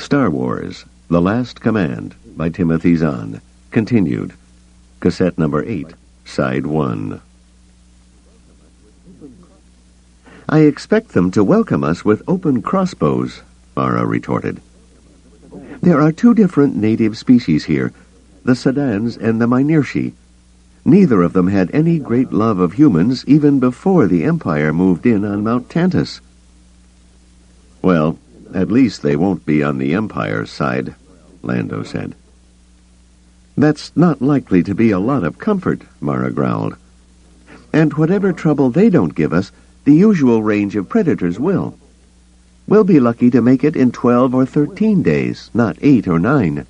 Star Wars, The Last Command by Timothy Zahn. Continued. Cassette number 8, Side 1. I expect them to welcome us with open crossbows, Mara retorted. There are two different native species here, the Sedans and the Mynirshi. Neither of them had any great love of humans even before the Empire moved in on Mount Tantus. Well, at least they won't be on the Empire's side, Lando said. That's not likely to be a lot of comfort, Mara growled. And whatever trouble they don't give us, the usual range of predators will. We'll be lucky to make it in 12 or 13 days, not 8 or 9.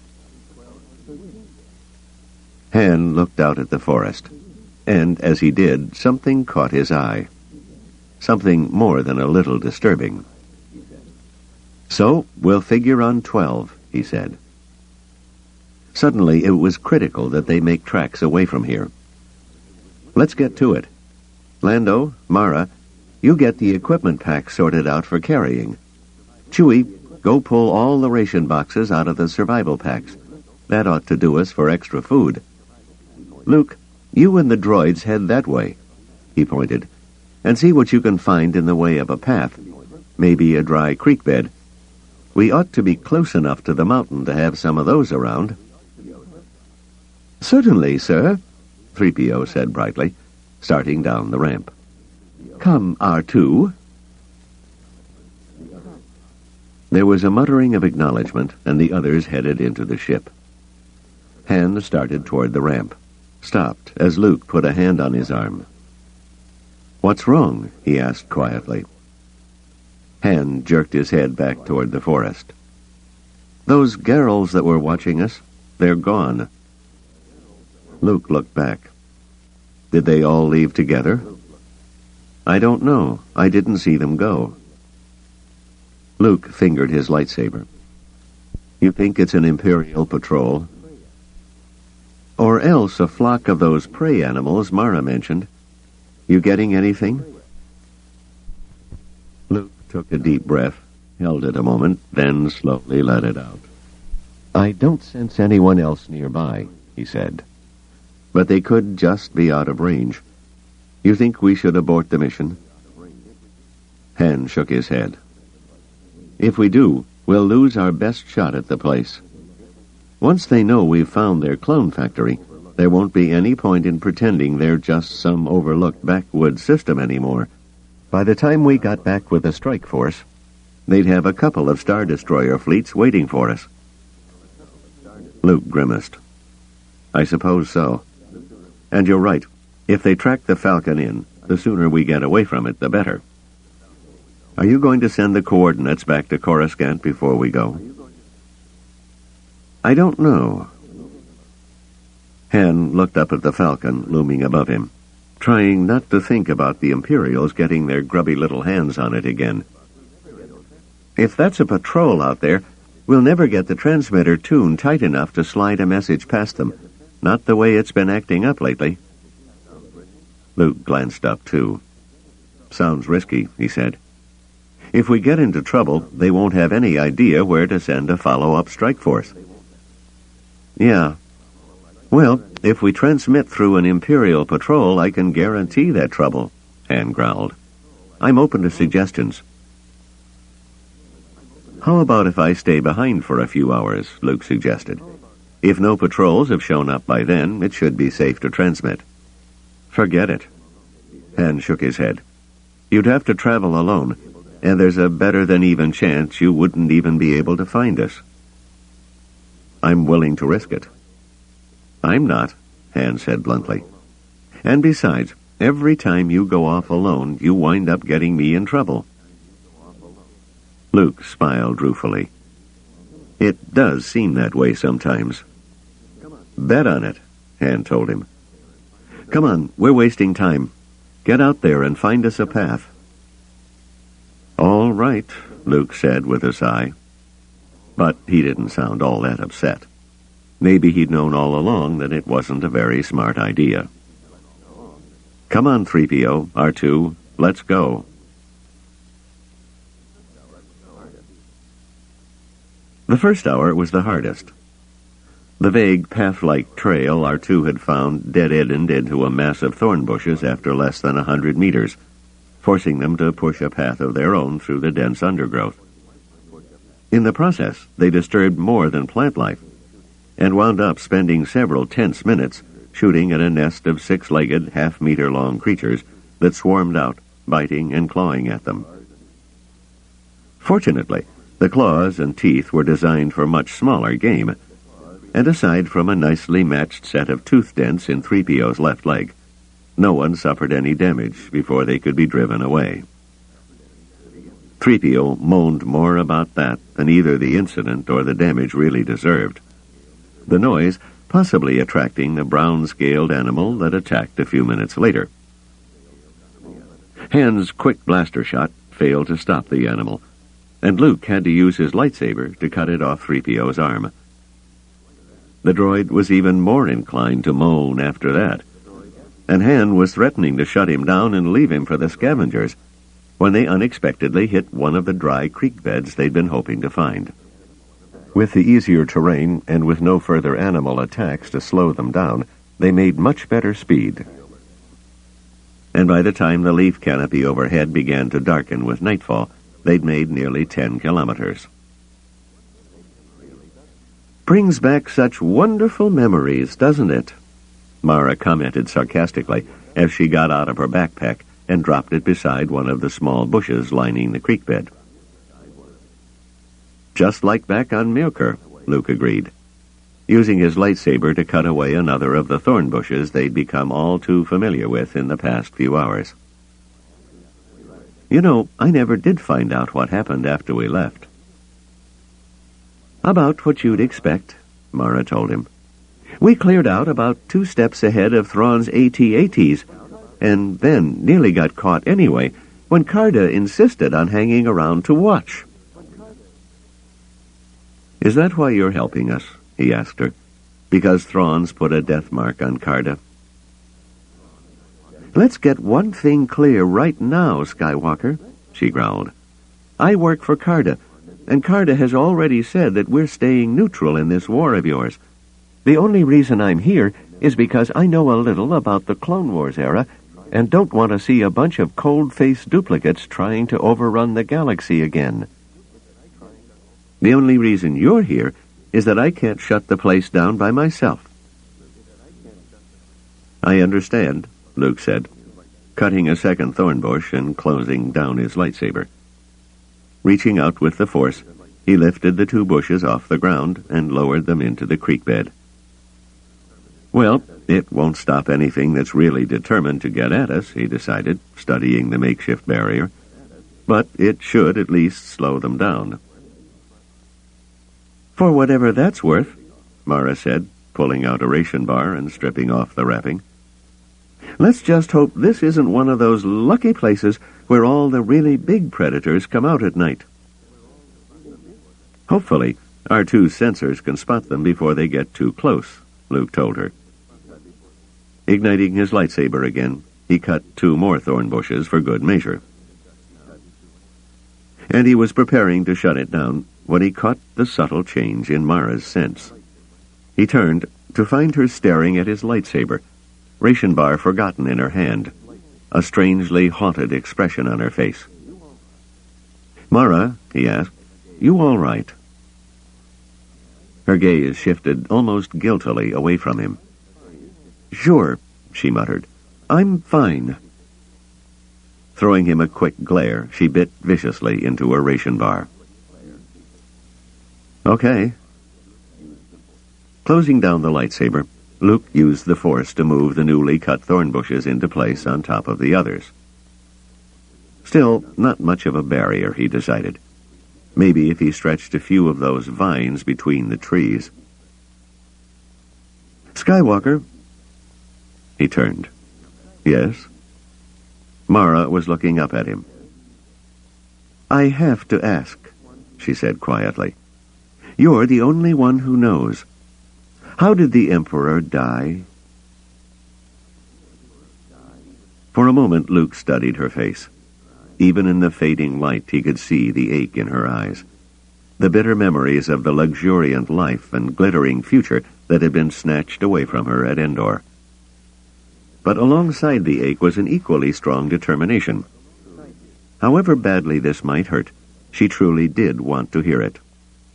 Han looked out at the forest, and as he did, something caught his eye. Something more than a little disturbing. So, we'll figure on 12, he said. Suddenly, it was critical that they make tracks away from here. Let's get to it. Lando, Mara, you get the equipment pack sorted out for carrying. Chewie, go pull all the ration boxes out of the survival packs. That ought to do us for extra food. Luke, you and the droids head that way, he pointed, and see what you can find in the way of a path, maybe a dry creek bed. We ought to be close enough to the mountain to have some of those around. Certainly, sir, 3PO said brightly, starting down the ramp. Come, R2. There was a muttering of acknowledgement, and the others headed into the ship. Han started toward the ramp, stopped as Luke put a hand on his arm. What's wrong? He asked quietly. Han jerked his head back toward the forest. Those Garrels that were watching us, they're gone. Luke looked back. Did they all leave together? I don't know. I didn't see them go. Luke fingered his lightsaber. You think it's an Imperial patrol? Or else a flock of those prey animals Mara mentioned. You getting anything? Luke took a deep breath, held it a moment, then slowly let it out. I don't sense anyone else nearby, he said. But they could just be out of range. You think we should abort the mission? Han shook his head. If we do, we'll lose our best shot at the place. Once they know we've found their clone factory, there won't be any point in pretending they're just some overlooked backwoods system anymore. By the time we got back with the strike force, they'd have a couple of Star Destroyer fleets waiting for us. Luke grimaced. I suppose so. And you're right. If they track the Falcon in, the sooner we get away from it, the better. Are you going to send the coordinates back to Coruscant before we go? I don't know. Han looked up at the Falcon looming above him, trying not to think about the Imperials getting their grubby little hands on it again. If that's a patrol out there, we'll never get the transmitter tuned tight enough to slide a message past them. Not the way it's been acting up lately. Luke glanced up, too. Sounds risky, he said. If we get into trouble, they won't have any idea where to send a follow-up strike force. Yeah. Well, if we transmit through an Imperial patrol, I can guarantee that trouble, Han growled. I'm open to suggestions. How about if I stay behind for a few hours, Luke suggested. If no patrols have shown up by then, it should be safe to transmit. Forget it. Han shook his head. You'd have to travel alone, and there's a better-than-even chance you wouldn't even be able to find us. I'm willing to risk it. I'm not, Han said bluntly. And besides, every time you go off alone, you wind up getting me in trouble. Luke smiled ruefully. It does seem that way sometimes. Bet on it, Han told him. Come on, we're wasting time. Get out there and find us a path. All right, Luke said with a sigh. But he didn't sound all that upset. Maybe he'd known all along that it wasn't a very smart idea. Come on, 3PO, R2, let's go. The first hour was the hardest. The vague path-like trail our two had found dead-ended into a mass of thorn bushes after less than 100 meters, forcing them to push a path of their own through the dense undergrowth. In the process, they disturbed more than plant life, and wound up spending several tense minutes shooting at a nest of 6-legged, half-meter-long creatures that swarmed out, biting and clawing at them. Fortunately, the claws and teeth were designed for much smaller game, and aside from a nicely matched set of tooth dents in 3PO's left leg, no one suffered any damage before they could be driven away. 3PO moaned more about that than either the incident or the damage really deserved, the noise possibly attracting the brown-scaled animal that attacked a few minutes later. Han's quick blaster shot failed to stop the animal, and Luke had to use his lightsaber to cut it off 3PO's arm. The droid was even more inclined to moan after that, and Han was threatening to shut him down and leave him for the scavengers when they unexpectedly hit one of the dry creek beds they'd been hoping to find. With the easier terrain and with no further animal attacks to slow them down, they made much better speed. And by the time the leaf canopy overhead began to darken with nightfall, they'd made nearly 10 kilometers. "Brings back such wonderful memories, doesn't it?" Mara commented sarcastically as she got out of her backpack and dropped it beside one of the small bushes lining the creek bed. "Just like back on Myrkr," Luke agreed, using his lightsaber to cut away another of the thorn bushes they'd become all too familiar with in the past few hours. "You know, I never did find out what happened after we left." "About what you'd expect," Mara told him. "We cleared out about 2 steps ahead of Thrawn's AT-ATs, and then nearly got caught anyway when Carda insisted on hanging around to watch." "Is that why you're helping us?" he asked her. "Because Thrawn's put a death mark on Carda?" "Let's get one thing clear right now, Skywalker," she growled. "I work for Carda, and Carda has already said that we're staying neutral in this war of yours. The only reason I'm here is because I know a little about the Clone Wars era and don't want to see a bunch of cold-faced duplicates trying to overrun the galaxy again. The only reason you're here is that I can't shut the place down by myself." "I understand," Luke said, cutting a second thorn bush and closing down his lightsaber. Reaching out with the Force, he lifted the 2 bushes off the ground and lowered them into the creek bed. "Well, it won't stop anything that's really determined to get at us," he decided, studying the makeshift barrier. "But it should at least slow them down." "For whatever that's worth," Mara said, pulling out a ration bar and stripping off the wrapping. "Let's just hope this isn't one of those lucky places where all the really big predators come out at night." "Hopefully, our 2 sensors can spot them before they get too close," Luke told her. Igniting his lightsaber again, he cut 2 more thorn bushes for good measure. And he was preparing to shut it down when he caught the subtle change in Mara's sense. He turned to find her staring at his lightsaber, ration bar forgotten in her hand, a strangely haunted expression on her face. "Mara," he asked, "you all right?" Her gaze shifted almost guiltily away from him. "Sure," she muttered. "I'm fine." Throwing him a quick glare, she bit viciously into her ration bar. "Okay." Closing down the lightsaber, Luke used the Force to move the newly cut thorn bushes into place on top of the others. Still, not much of a barrier, he decided. Maybe if he stretched a few of those vines between the trees. "Skywalker." He turned. "Yes?" Mara was looking up at him. "I have to ask," she said quietly. "You're the only one who knows. How did the Emperor die?" For a moment, Luke studied her face. Even in the fading light, he could see the ache in her eyes. the bitter memories of the luxuriant life and glittering future that had been snatched away from her at Endor. But alongside the ache was an equally strong determination. However badly this might hurt, she truly did want to hear it.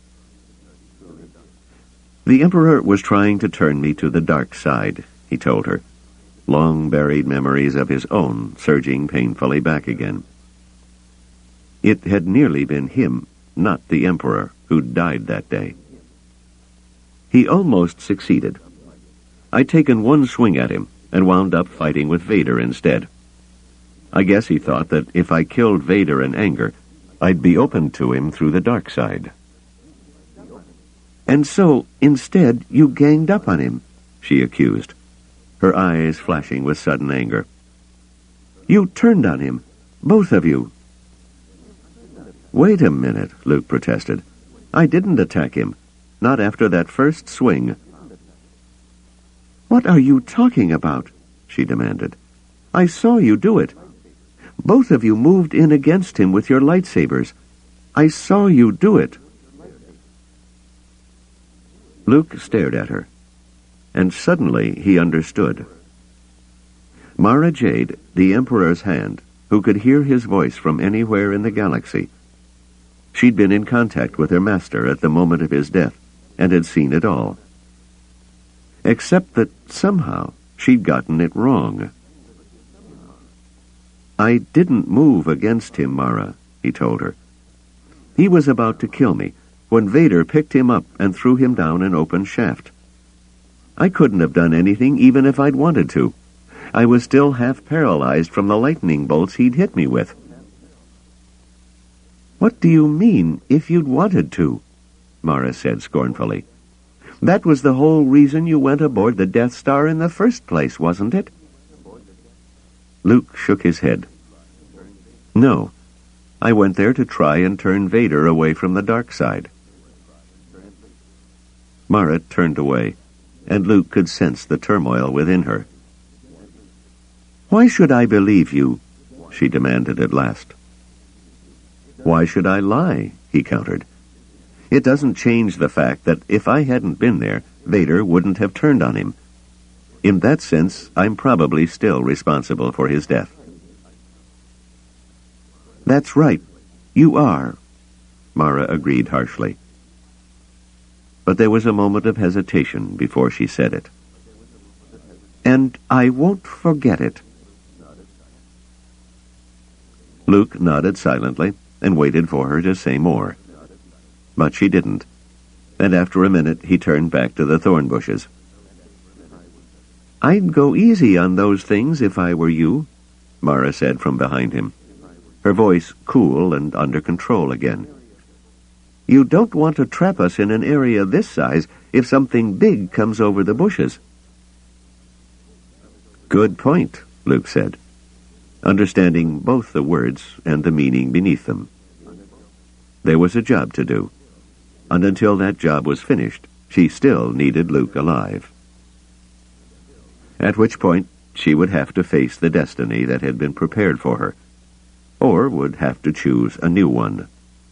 The Emperor was trying to turn me to the dark side, he told her, long-buried memories of his own surging painfully back again. It had nearly been him, not the Emperor, who died that day. He almost succeeded. I'd taken one swing at him and wound up fighting with Vader instead. I guess he thought that if I killed Vader in anger, I'd be open to him through the dark side. And so, instead, you ganged up on him, she accused, her eyes flashing with sudden anger. You turned on him, both of you. Wait a minute, Luke protested. I didn't attack him, not after that first swing. What are you talking about? She demanded. I saw you do it. Both of you moved in against him with your lightsabers. I saw you do it. Luke stared at her, and suddenly he understood. Mara Jade, the Emperor's hand, who could hear his voice from anywhere in the galaxy. She'd been in contact with her master at the moment of his death, and had seen it all. Except that somehow she'd gotten it wrong. I didn't move against him, Mara, he told her. He was about to kill me when Vader picked him up and threw him down an open shaft. I couldn't have done anything even if I'd wanted to. I was still half paralyzed from the lightning bolts he'd hit me with. What do you mean, if you'd wanted to? Mara said scornfully. That was the whole reason you went aboard the Death Star in the first place, wasn't it? Luke shook his head. No, I went there to try and turn Vader away from the dark side. Mara turned away, and Luke could sense the turmoil within her. Why should I believe you? She demanded at last. Why should I lie? He countered. It doesn't change the fact that if I hadn't been there, Vader wouldn't have turned on him. In that sense, I'm probably still responsible for his death. That's right. You are, Mara agreed harshly. But there was a moment of hesitation before she said it. And I won't forget it. Luke nodded silently and waited for her to say more. But she didn't, and after a minute he turned back to the thorn bushes. I'd go easy on those things if I were you, Mara said from behind him, her voice cool and under control again. You don't want to trap us in an area this size if something big comes over the bushes. Good point, Luke said, understanding both the words and the meaning beneath them. There was a job to do, and until that job was finished, she still needed Luke alive. At which point, she would have to face the destiny that had been prepared for her, or would have to choose a new one.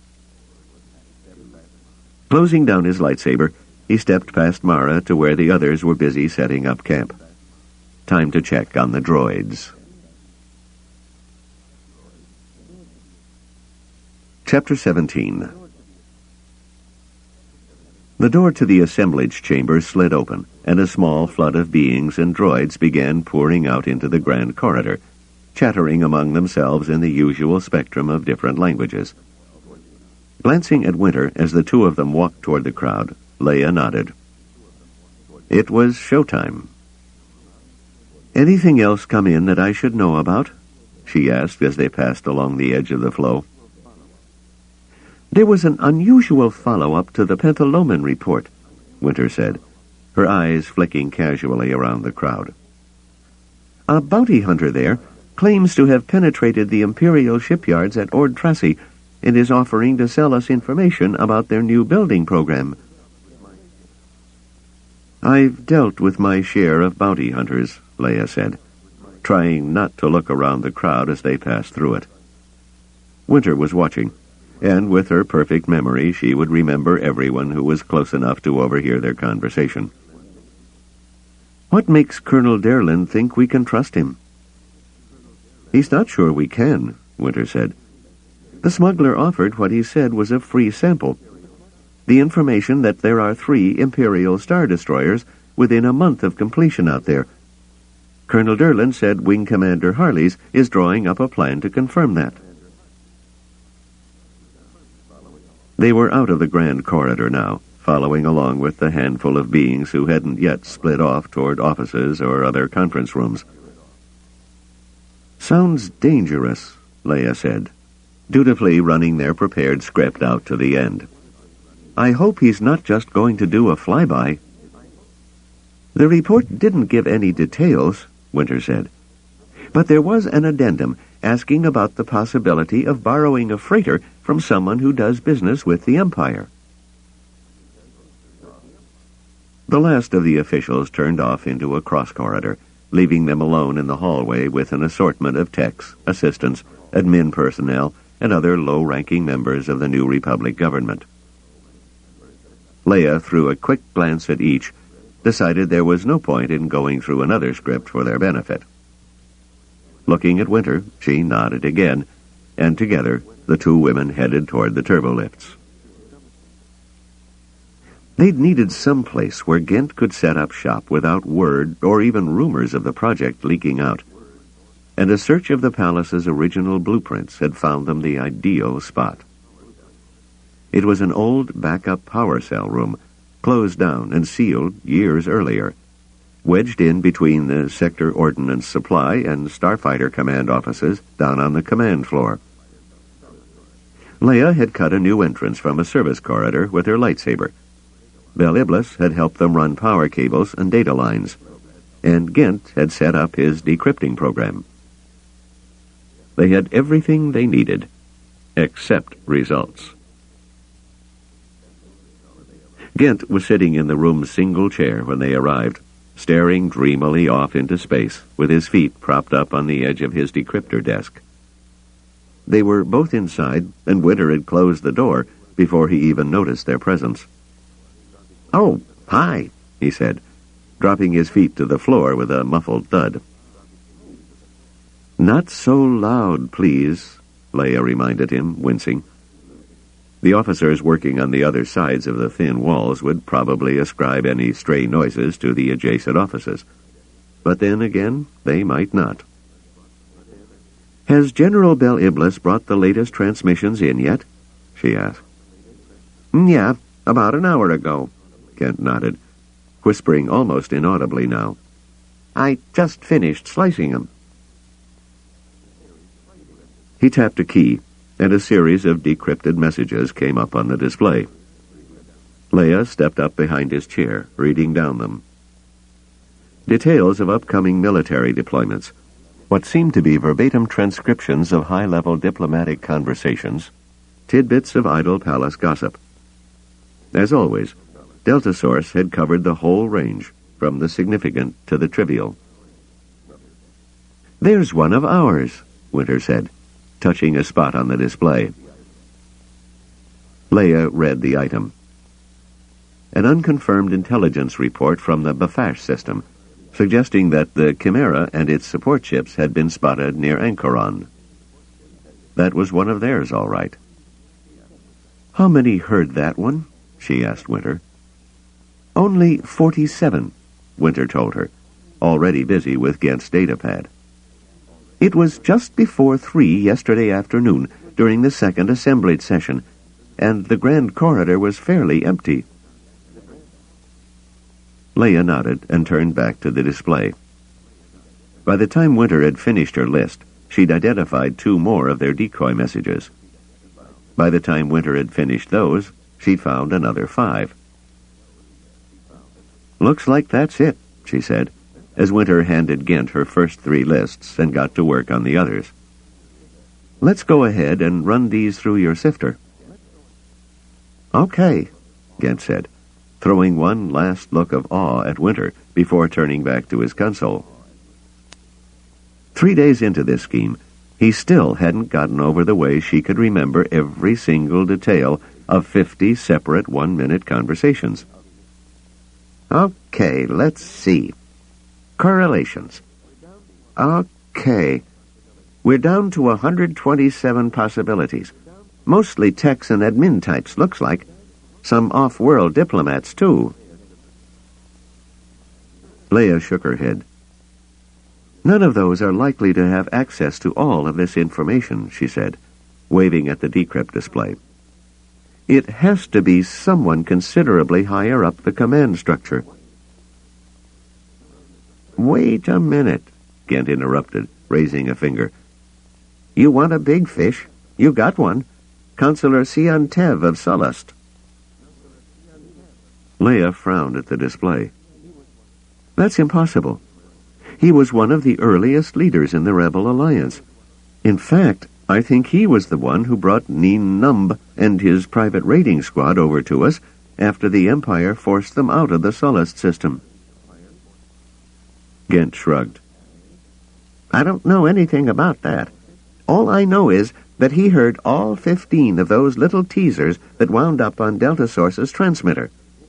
Closing down his lightsaber, he stepped past Mara to where the others were busy setting up camp. Time to check on the droids. Chapter 17. The door to the assemblage chamber slid open, and a small flood of beings and droids began pouring out into the grand corridor, chattering among themselves in the usual spectrum of different languages. Glancing at Winter as the two of them walked toward the crowd, Leia nodded. It was showtime. Anything else come in that I should know about? She asked as they passed along the edge of the flow. There was an unusual follow-up to the Pentaloman report, Winter said, her eyes flicking casually around the crowd. A bounty hunter there claims to have penetrated the Imperial shipyards at Ord Tracy and is offering to sell us information about their new building program. I've dealt with my share of bounty hunters, Leia said, trying not to look around the crowd as they passed through it. Winter was watching, and with her perfect memory she would remember everyone who was close enough to overhear their conversation. "What makes Colonel Derlin think we can trust him?" "He's not sure we can," Winter said. "The smuggler offered what he said was a free sample. The information that there are 3 Imperial Star Destroyers within a month of completion out there. Colonel Derlin said Wing Commander Harleys is drawing up a plan to confirm that." They were out of the Grand Corridor now, following along with the handful of beings who hadn't yet split off toward offices or other conference rooms. "Sounds dangerous," Leia said, dutifully running their prepared script out to the end. "I hope he's not just going to do a flyby." "The report didn't give any details," Winter said, "but there was an addendum asking about the possibility of borrowing a freighter from someone who does business with the Empire." The last of the officials turned off into a cross-corridor, leaving them alone in the hallway with an assortment of techs, assistants, admin personnel, and other low-ranking members of the New Republic government. Leia threw a quick glance at each, decided there was no point in going through another script for their benefit. Looking at Winter, she nodded again, and together the 2 women headed toward the turbolifts. They'd needed some place where Ghent could set up shop without word or even rumors of the project leaking out, and a search of the palace's original blueprints had found them the ideal spot. It was an old backup power cell room, closed down and sealed years earlier, wedged in between the Sector Ordnance Supply and Starfighter Command offices down on the command floor. Leia had cut a new entrance from a service corridor with her lightsaber. Bel Iblis had helped them run power cables and data lines, and Ghent had set up his decrypting program. They had everything they needed, except results. Ghent was sitting in the room's single chair when they arrived, staring dreamily off into space, with his feet propped up on the edge of his decryptor desk. They were both inside, and Winter had closed the door before he even noticed their presence. "Oh, hi," he said, dropping his feet to the floor with a muffled thud. "Not so loud, please," Leia reminded him, wincing. The officers working on the other sides of the thin walls would probably ascribe any stray noises to the adjacent offices. But then again, they might not. "Has General Bel Iblis brought the latest transmissions in yet?" she asked. "Yeah, about an hour ago," Kent nodded, whispering almost inaudibly now. "I just finished slicing them." He tapped a key, and a series of decrypted messages came up on the display. Leia stepped up behind his chair, reading down them. Details of upcoming military deployments, what seemed to be verbatim transcriptions of high-level diplomatic conversations, tidbits of idle palace gossip. As always, Delta Source had covered the whole range, from the significant to the trivial. "There's one of ours," Winter said, touching a spot on the display. Leia read the item. An unconfirmed intelligence report from the Bafash system, suggesting that the Chimera and its support ships had been spotted near Anchoron. That was one of theirs, all right. "How many heard that one?" she asked Winter. "Only 47, Winter told her, already busy with Ghent's datapad. "It was just before 3 yesterday afternoon, during the second assemblage session, and the Grand Corridor was fairly empty." Leia nodded and turned back to the display. By the time Winter had finished her list, she'd identified 2 more of their decoy messages. By the time Winter had finished those, she'd found another 5. "Looks like that's it," she said, as Winter handed Ghent her first 3 lists and got to work on the others. "Let's go ahead and run these through your sifter." "Okay," Ghent said, throwing one last look of awe at Winter before turning back to his console. 3 days into this scheme, He still hadn't gotten over the way she could remember every single detail of 50 separate one-minute conversations. Okay, let's see. Correlations. Okay. We're down to 127 possibilities. Mostly techs and admin types, looks like. Some off-world diplomats, too. Leia shook her head. None of those are likely to have access to all of this information, she said, waving at the decrypt display. It has to be someone considerably higher up the command structure. Wait a minute, Ghent interrupted, raising a finger. You want a big fish? You got one. Counselor Sion Tev of Sullust. Leia frowned at the display. That's impossible. He was one of the earliest leaders in the Rebel Alliance. In fact, I think he was the one who brought Nien Numb and his private raiding squad over to us after the Empire forced them out of the Sullust system. Ghent shrugged. I don't know anything about that. All I know is that he heard all 15 of those little teasers that wound up on Delta Source's transmitter.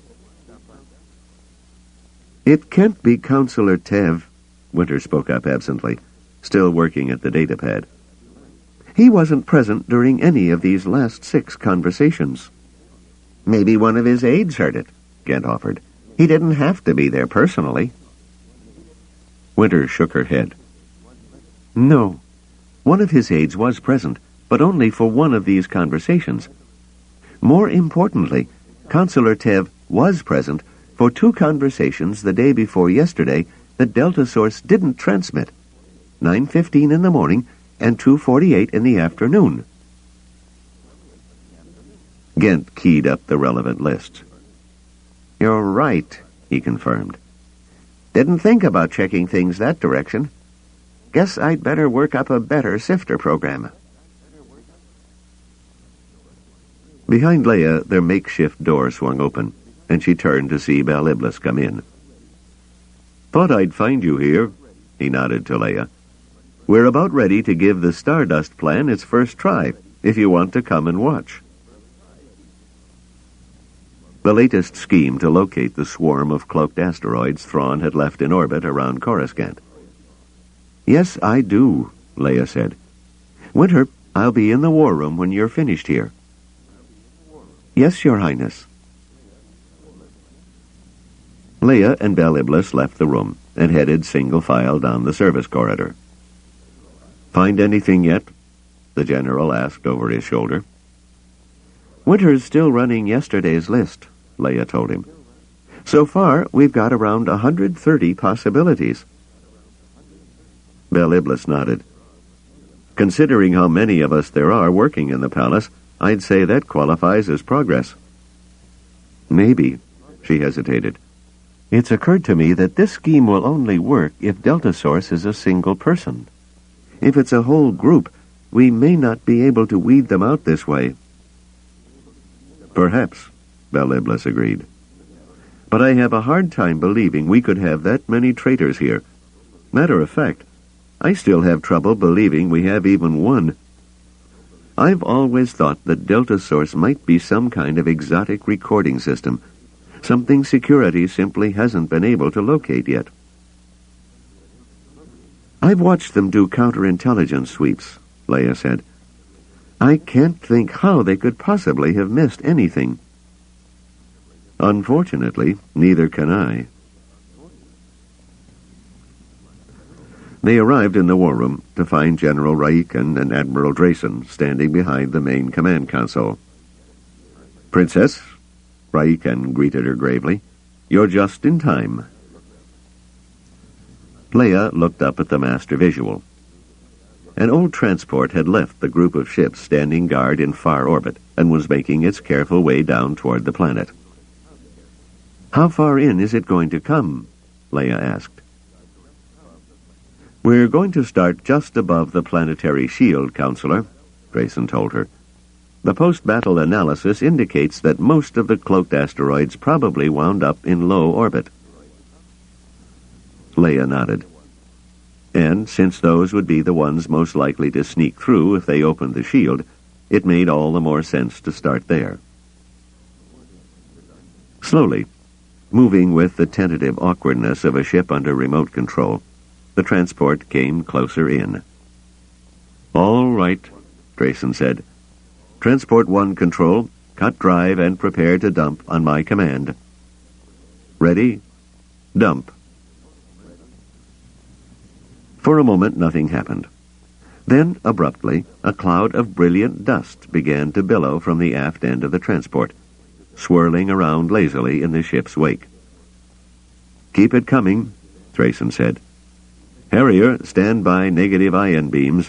It can't be Counselor Tev, Winter spoke up absently, still working at the datapad. He wasn't present during any of these last 6 conversations. Maybe one of his aides heard it, Ghent offered. He didn't have to be there personally. Winter shook her head. No. One of his aides was present, but only for one of these conversations. More importantly, Counselor Tev was present for 2 conversations the day before yesterday that Delta Source didn't transmit, 9:15 in the morning and 2:48 in the afternoon. Ghent keyed up the relevant list. You're right, he confirmed. Didn't think about checking things that direction. Guess I'd better work up a better sifter program. Behind Leia, their makeshift door swung open, and she turned to see Bel Iblis come in. Thought I'd find you here, he nodded to Leia. We're about ready to give the Stardust plan its first try, if you want to come and watch. The latest scheme to locate the swarm of cloaked asteroids Thrawn had left in orbit around Coruscant. Yes, I do, Leia said. Winter, I'll be in the war room when you're finished here. Yes, Your Highness. Leia and Bel Iblis left the room and headed single file down the service corridor. Find anything yet? The general asked over his shoulder. Winter's still running yesterday's list, Leia told him. So far, we've got around 130 possibilities. Bel Iblis nodded. Considering how many of us there are working in the palace, I'd say that qualifies as progress. Maybe, she hesitated. It's occurred to me that this scheme will only work if Delta Source is a single person. If it's a whole group, we may not be able to weed them out this way. Perhaps, Bel Iblis agreed. But I have a hard time believing we could have that many traitors here. Matter of fact, I still have trouble believing we have even one. I've always thought that Delta Source might be some kind of exotic recording system, something security simply hasn't been able to locate yet. I've watched them do counterintelligence sweeps, Leia said. I can't think how they could possibly have missed anything. Unfortunately, neither can I. They arrived in the war room to find General Raiken and Admiral Drayson standing behind the main command console. Princess, Raiken greeted her gravely, you're just in time. Leia looked up at the master visual. An old transport had left the group of ships standing guard in far orbit and was making its careful way down toward the planet. How far in is it going to come? Leia asked. We're going to start just above the planetary shield, Counselor, Drayson told her. The post-battle analysis indicates that most of the cloaked asteroids probably wound up in low orbit. Leia nodded. And since those would be the ones most likely to sneak through if they opened the shield, it made all the more sense to start there. Slowly, moving with the tentative awkwardness of a ship under remote control, the transport came closer in. "All right," Drayson said. "Transport 1 control, cut drive and prepare to dump on my command. Ready? Dump." For a moment nothing happened. Then, abruptly, a cloud of brilliant dust began to billow from the aft end of the transport, swirling around lazily in the ship's wake. "Keep it coming," Drayson said. "Harrier, stand by negative ion beams."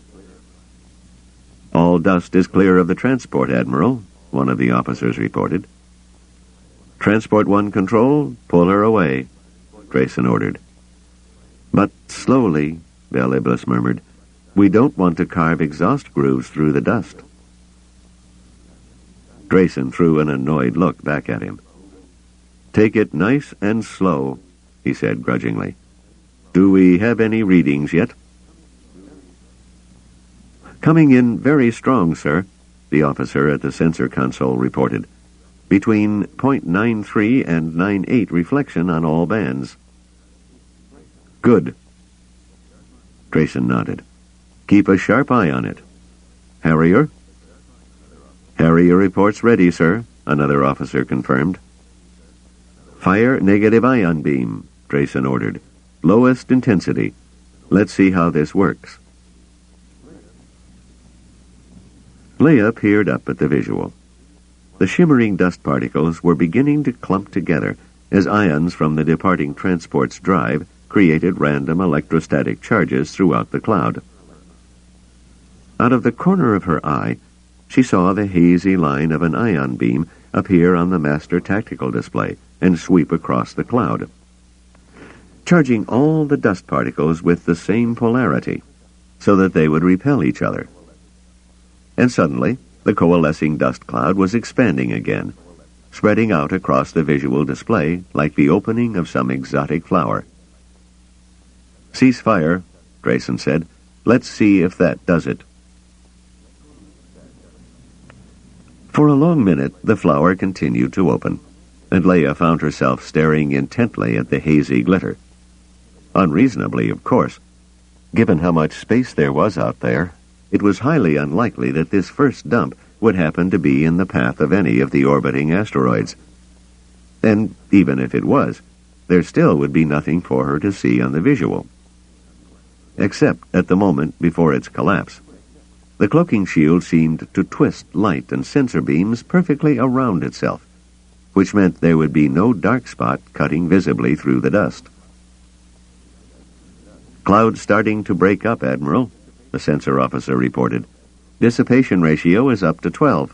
"All dust is clear of the transport, Admiral," one of the officers reported. "Transport 1 control, pull her away," Drayson ordered. "But slowly," Bel Iblis murmured. "We don't want to carve exhaust grooves through the dust." Drayson threw an annoyed look back at him. "Take it nice and slow," he said grudgingly. "Do we have any readings yet?" "Coming in very strong, sir," the officer at the sensor console reported. "Between .93 and 98 reflection on all bands." "Good." Drayson nodded. "Keep a sharp eye on it. Harrier?" "Harrier reports ready, sir," another officer confirmed. "Fire negative ion beam," Drayson ordered. "Lowest intensity. Let's see how this works." Leia peered up at the visual. The shimmering dust particles were beginning to clump together as ions from the departing transport's drive created random electrostatic charges throughout the cloud. Out of the corner of her eye, she saw the hazy line of an ion beam appear on the master tactical display and sweep across the cloud, charging all the dust particles with the same polarity, so that they would repel each other. And suddenly, the coalescing dust cloud was expanding again, spreading out across the visual display like the opening of some exotic flower. "Cease fire," Drayson said. "Let's see if that does it." For a long minute, the flower continued to open, and Leia found herself staring intently at the hazy glitter. Unreasonably, of course. Given how much space there was out there, it was highly unlikely that this first dump would happen to be in the path of any of the orbiting asteroids. And even if it was, there still would be nothing for her to see on the visual. Except at the moment before its collapse. The cloaking shield seemed to twist light and sensor beams perfectly around itself, which meant there would be no dark spot cutting visibly through the dust. "Cloud starting to break up, Admiral," the sensor officer reported. "Dissipation ratio is up to 12.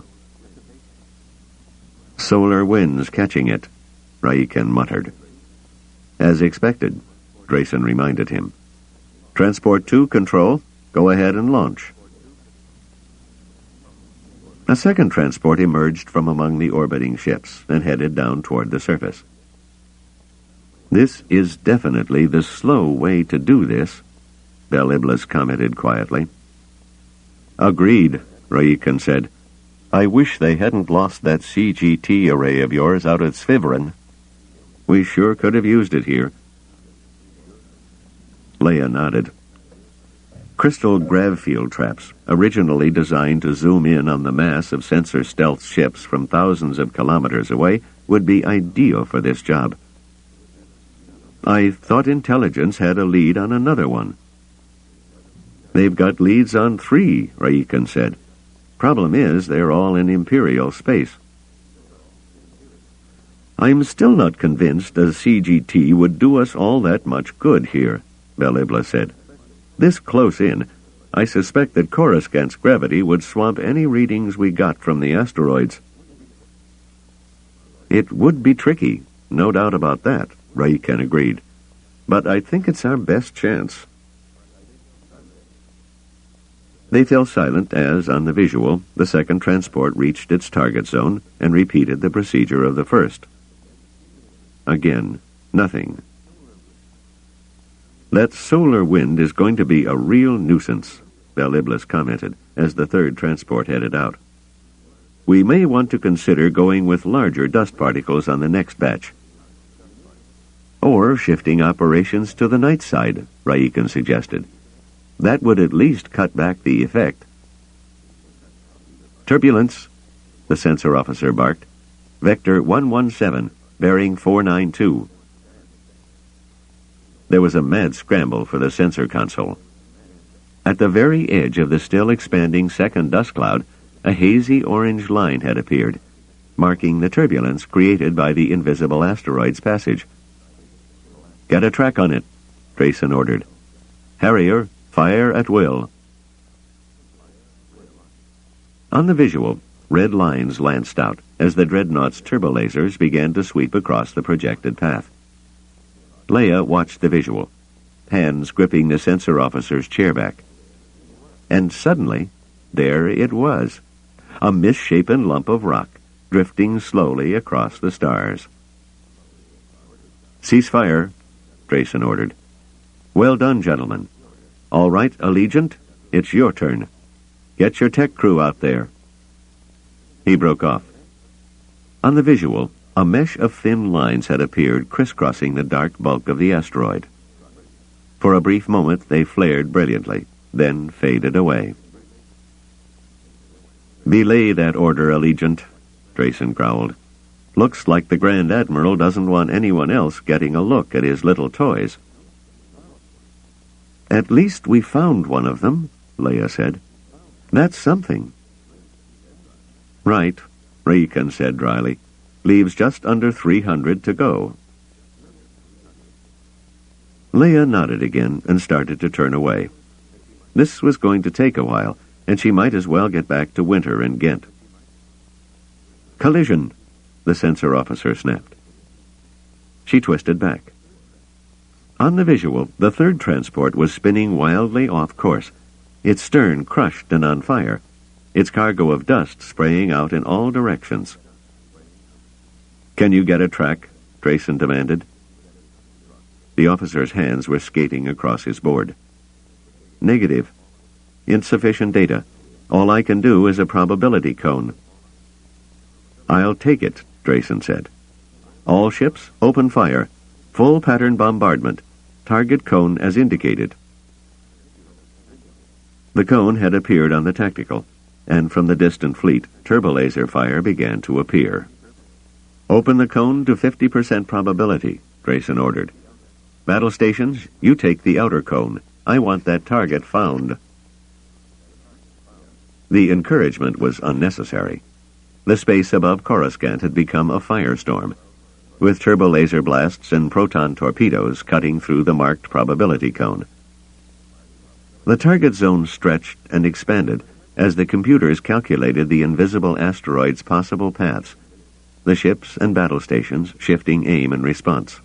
"Solar winds catching it," Raiken muttered. "As expected," Drayson reminded him. "Transport 2 control, go ahead and launch." A second transport emerged from among the orbiting ships and headed down toward the surface. "This is definitely the slow way to do this," Bel Iblis commented quietly. "Agreed," Raiken said. "I wish they hadn't lost that CGT array of yours out at Sviverin. We sure could have used it here." Leia nodded. Crystal grav field traps, originally designed to zoom in on the mass of sensor stealth ships from thousands of kilometers away, would be ideal for this job. "I thought intelligence had a lead on another one." "They've got leads on 3, Raiken said. "Problem is, they're all in Imperial space." "I'm still not convinced a CGT would do us all that much good here," Bel Iblis said. "This close in, I suspect that Coruscant's gravity would swamp any readings we got from the asteroids." "It would be tricky, no doubt about that," Raiken agreed. "But I think it's our best chance." They fell silent as, on the visual, the second transport reached its target zone and repeated the procedure of the first. Again, nothing. "That solar wind is going to be a real nuisance," Bel Iblis commented as the third transport headed out. "We may want to consider going with larger dust particles on the next batch." "Or shifting operations to the night side," Raikan suggested. "That would at least cut back the effect." "Turbulence," the sensor officer barked. "Vector 117, bearing 492. There was a mad scramble for the sensor console. At the very edge of the still expanding second dust cloud, a hazy orange line had appeared, marking the turbulence created by the invisible asteroid's passage. "Get a track on it," Drayson ordered. "Harrier, fire at will." On the visual, red lines lanced out as the Dreadnought's turbolasers began to sweep across the projected path. Leia watched the visual, hands gripping the sensor officer's chairback. And suddenly, there it was, a misshapen lump of rock drifting slowly across the stars. "Cease fire," Drayson ordered. "Well done, gentlemen. All right, Allegiant, it's your turn. Get your tech crew out there." He broke off. On the visual, a mesh of thin lines had appeared crisscrossing the dark bulk of the asteroid. For a brief moment they flared brilliantly, then faded away. "Belay that order, Allegiant," Drayson growled. "Looks like the Grand Admiral doesn't want anyone else getting a look at his little toys." "At least we found one of them," Leia said. "That's something." "Right," Raikan said dryly. "Leaves just under 300 to go." Leia nodded again and started to turn away. This was going to take a while, and she might as well get back to Winter and Ghent. "Collision," the sensor officer snapped. She twisted back. On the visual, the third transport was spinning wildly off course, its stern crushed and on fire, its cargo of dust spraying out in all directions. "Can you get a track?" Drayson demanded. The officer's hands were skating across his board. "Negative. Insufficient data. All I can do is a probability cone." "I'll take it," Drayson said. "All ships, open fire. Full pattern bombardment. Target cone as indicated." The cone had appeared on the tactical, and from the distant fleet, turbolaser fire began to appear. "Open the cone to 50% probability," Drayson ordered. "Battle stations, you take the outer cone. I want that target found." The encouragement was unnecessary. The space above Coruscant had become a firestorm, with turbolaser blasts and proton torpedoes cutting through the marked probability cone. The target zone stretched and expanded as the computers calculated the invisible asteroid's possible paths, the ships and battle stations shifting aim and response.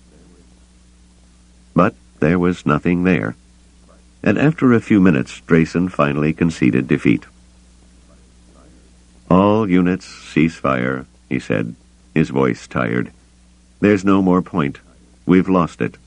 But there was nothing there, and after a few minutes, Drayson finally conceded defeat. "All units, cease fire," he said, his voice tired. "There's no more point. We've lost it."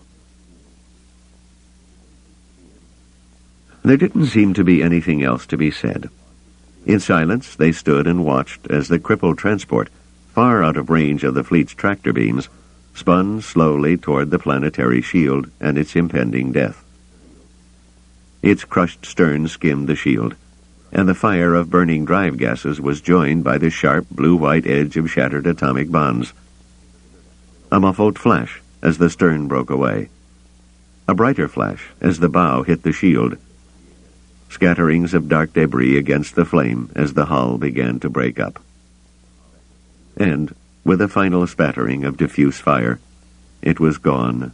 There didn't seem to be anything else to be said. In silence, they stood and watched as the crippled transport, far out of range of the fleet's tractor beams, spun slowly toward the planetary shield and its impending death. Its crushed stern skimmed the shield, and the fire of burning drive gases was joined by the sharp blue-white edge of shattered atomic bonds. A muffled flash as the stern broke away. A brighter flash as the bow hit the shield. Scatterings of dark debris against the flame as the hull began to break up. And, with a final spattering of diffuse fire, it was gone.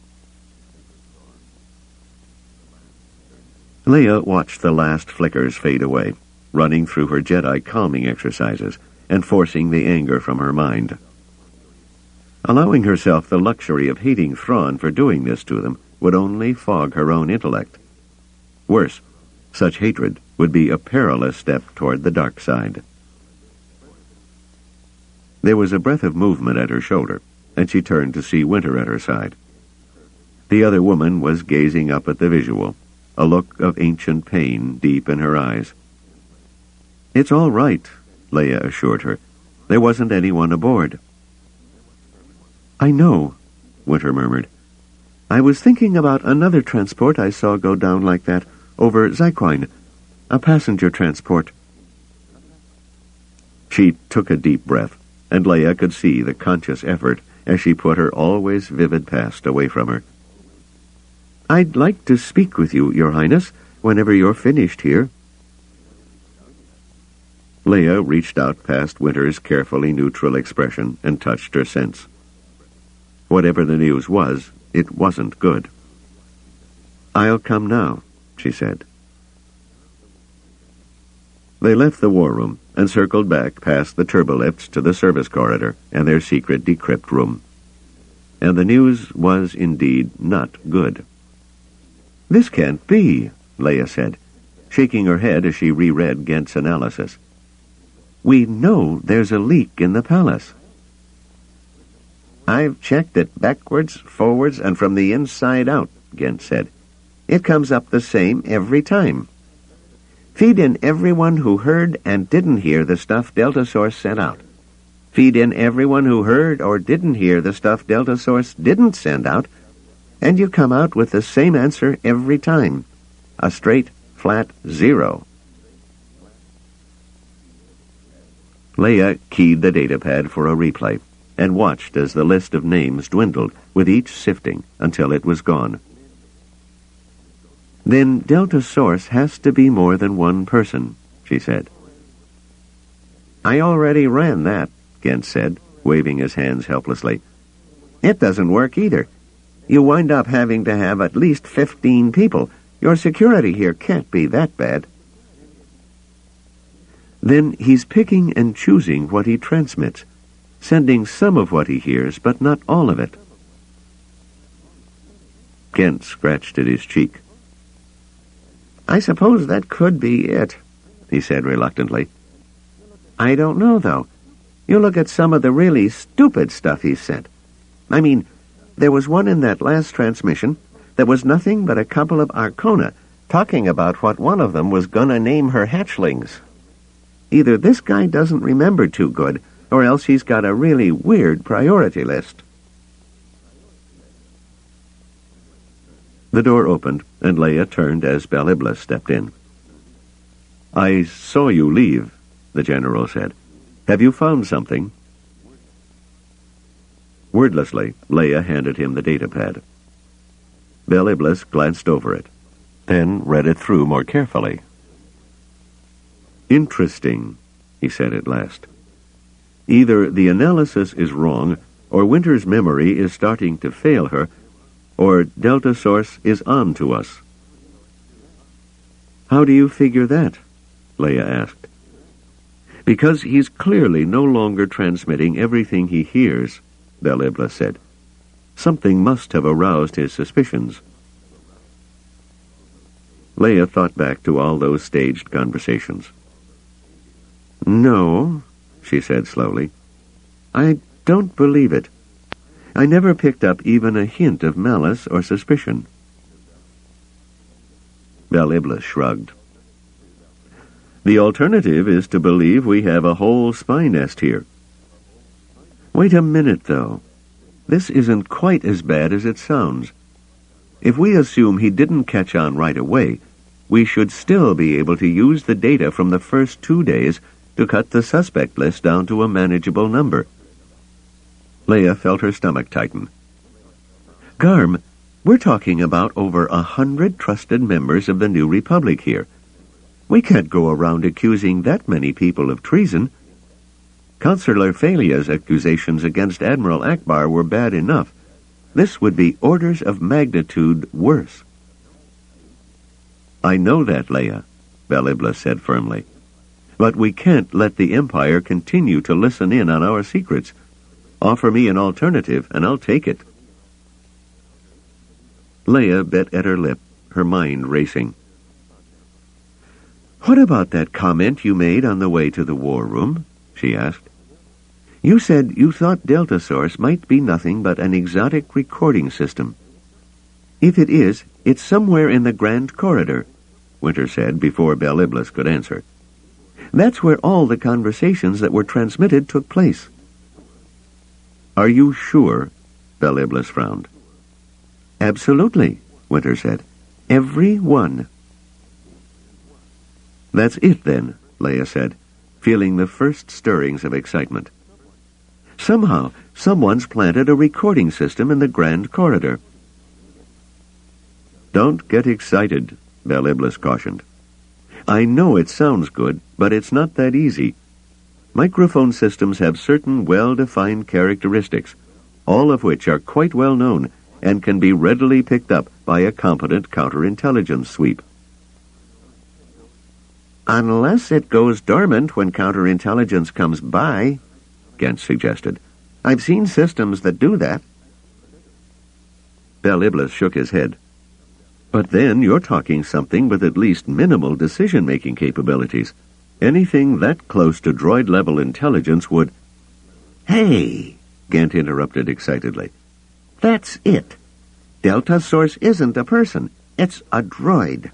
Leia watched the last flickers fade away, running through her Jedi calming exercises and forcing the anger from her mind. Allowing herself the luxury of hating Thrawn for doing this to them would only fog her own intellect. Worse, such hatred would be a perilous step toward the dark side. There was a breath of movement at her shoulder, and she turned to see Winter at her side. The other woman was gazing up at the visual, a look of ancient pain deep in her eyes. "It's all right," Leia assured her. "There wasn't anyone aboard." "I know," Winter murmured. "I was thinking about another transport I saw go down like that over Zyquine, a passenger transport." She took a deep breath, and Leia could see the conscious effort as she put her always vivid past away from her. "I'd like to speak with you, Your Highness, whenever you're finished here." Leia reached out past Winter's carefully neutral expression and touched her sense. Whatever the news was, it wasn't good. "I'll come now," she said. They left the war room and circled back past the turbolifts to the service corridor and their secret decrypt room. And the news was indeed not good. "This can't be," Leia said, shaking her head as she reread Gent's analysis. "We know there's a leak in the palace." "I've checked it backwards, forwards, and from the inside out," Gent said. "It comes up the same every time. Feed in everyone who heard and didn't hear the stuff Delta Source sent out. Feed in everyone who heard or didn't hear the stuff Delta Source didn't send out, and you come out with the same answer every time. A straight, flat 0. Leia keyed the datapad for a replay and watched as the list of names dwindled, with each sifting until it was gone. "Then Delta Source has to be more than one person," she said. "I already ran that," Gent said, waving his hands helplessly. "It doesn't work either. You wind up having to have at least 15 people. Your security here can't be that bad." "Then he's picking and choosing what he transmits, sending some of what he hears, but not all of it." Gent scratched at his cheek. "I suppose that could be it," he said reluctantly. "I don't know, though. You look at some of the really stupid stuff he's sent. I mean, there was one in that last transmission that was nothing but a couple of Arcona talking about what one of them was gonna name her hatchlings. Either this guy doesn't remember too good, or else he's got a really weird priority list." The door opened, and Leia turned as Belibla stepped in. "I saw you leave," the general said. "Have you found something?" Wordlessly, Leia handed him the datapad. Beliblis glanced over it, then read it through more carefully. "Interesting," he said at last. "Either the analysis is wrong, or Winter's memory is starting to fail her, or Delta Source is on to us." "How do you figure that?" Leia asked. "Because he's clearly no longer transmitting everything he hears," Belibla said. "Something must have aroused his suspicions." Leia thought back to all those staged conversations. "No," she said slowly. "I don't believe it. I never picked up even a hint of malice or suspicion." Beliblis shrugged. "The alternative is to believe we have a whole spy nest here." "Wait a minute, though. This isn't quite as bad as it sounds. If we assume he didn't catch on right away, we should still be able to use the data from the first 2 days to cut the suspect list down to a manageable number." Leia felt her stomach tighten. "Garm, we're talking about over 100 trusted members of the New Republic here. We can't go around accusing that many people of treason. Consular Phalia's accusations against Admiral Akbar were bad enough. This would be orders of magnitude worse." "I know that, Leia," Belibla said firmly. "But we can't let the Empire continue to listen in on our secrets. Offer me an alternative, and I'll take it." Leia bit at her lip, her mind racing. "What about that comment you made on the way to the war room?" she asked. "You said you thought Delta Source might be nothing but an exotic recording system. If it is, it's somewhere in the Grand Corridor, Winter said before Bel Iblis could answer. That's where all the conversations that were transmitted took place. Are you sure? Bel Iblis frowned. Absolutely, Winter said. Every one. That's it then, Leia said, feeling the first stirrings of excitement. Somehow, someone's planted a recording system in the Grand Corridor. Don't get excited, Bel Iblis cautioned. I know it sounds good, but it's not that easy. Microphone systems have certain well-defined characteristics, all of which are quite well known and can be readily picked up by a competent counterintelligence sweep. Unless it goes dormant when counterintelligence comes by, Gent suggested. I've seen systems that do that. Bel Iblis shook his head. But then you're talking something with at least minimal decision-making capabilities. Anything that close to droid-level intelligence would... Hey, Gent interrupted excitedly. That's it. Delta Source isn't a person. It's a droid.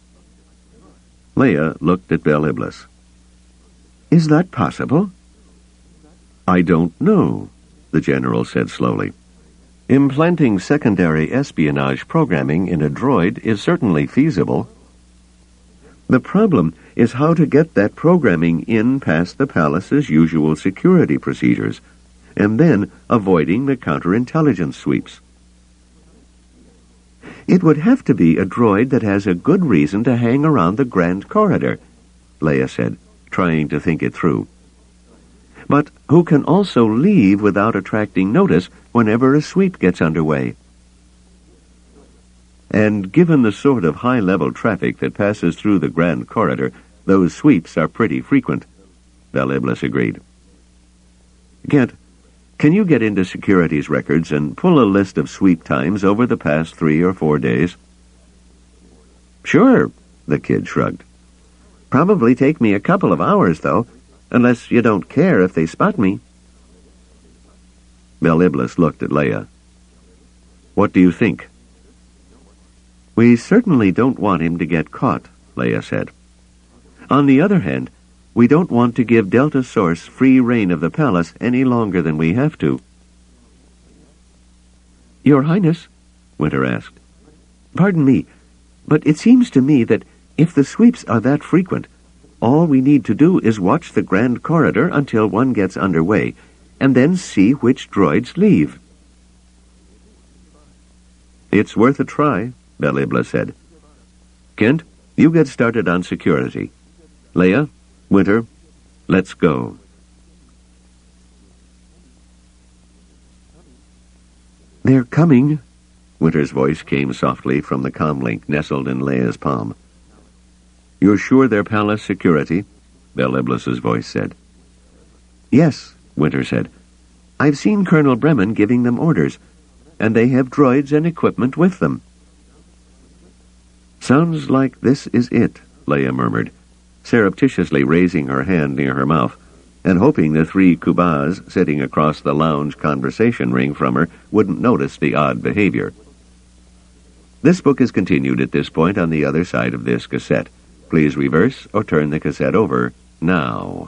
Leia looked at Bel Iblis. Is that possible? I don't know, the General said slowly. Implanting secondary espionage programming in a droid is certainly feasible. The problem is how to get that programming in past the palace's usual security procedures, and then avoiding the counterintelligence sweeps. It would have to be a droid that has a good reason to hang around the Grand Corridor, Leia said, trying to think it through. But who can also leave without attracting notice whenever a sweep gets underway. And given the sort of high-level traffic that passes through the Grand Corridor, those sweeps are pretty frequent, Bel Iblis agreed. Gent, can you get into securities records and pull a list of sweep times over the past 3 or 4 days? Sure, the kid shrugged. Probably take me a couple of hours, though, unless you don't care if they spot me. Bel Iblis looked at Leia. What do you think? We certainly don't want him to get caught, Leia said. On the other hand, we don't want to give Delta Source free reign of the palace any longer than we have to. Your Highness, Winter asked. Pardon me, but it seems to me that if the sweeps are that frequent, all we need to do is watch the Grand Corridor until one gets underway, and then see which droids leave. It's worth a try, Bel Iblis said. Gent, you get started on security. Leia, Winter, let's go. They're coming, Winter's voice came softly from the comlink nestled in Leia's palm. You're sure they're palace security? Bel Iblis's voice said. Yes, Winter said. I've seen Colonel Bremen giving them orders, and they have droids and equipment with them. Sounds like this is it, Leia murmured, surreptitiously raising her hand near her mouth, and hoping the 3 Kubas sitting across the lounge conversation ring from her wouldn't notice the odd behavior. This book is continued at this point on the other side of this cassette. Please reverse or turn the cassette over now.